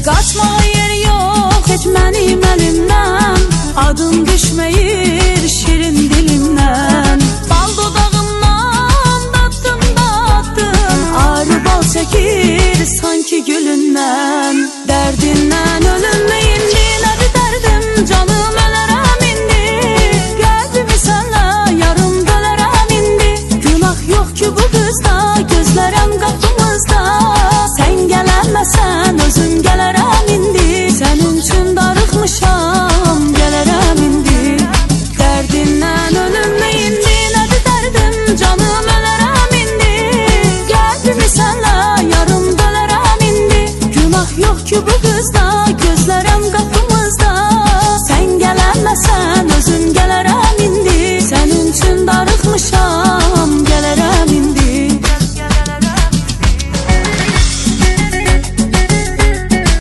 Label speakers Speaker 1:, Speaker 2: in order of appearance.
Speaker 1: Qaçmağa yer yox heç mənim əlimdən, adım düşməyir şirin dilimdən. Bal dodağımdan dattım dattım, arı bal çəkir sanki gülündən. Dərdindən ölünmə indi, nədir dərdim canım ölərəm indi. Qəlbimi sənlə yarım bölərəm indi. Günah yox ki bu qızda, gözlərəm qapımızda. Sən gələnməsən özüm gələrəm indi. Sənin üçün darıxmışam, gələrəm indi. Dərdindən ölünmə indi, nədir dərdim canım ölərəm indi. Qəlbimi sənlə yarım bölərəm indi. Günah yox ki bu qızda, gözlərəm qapımızda. Sən gələnməsən özüm gələrəm.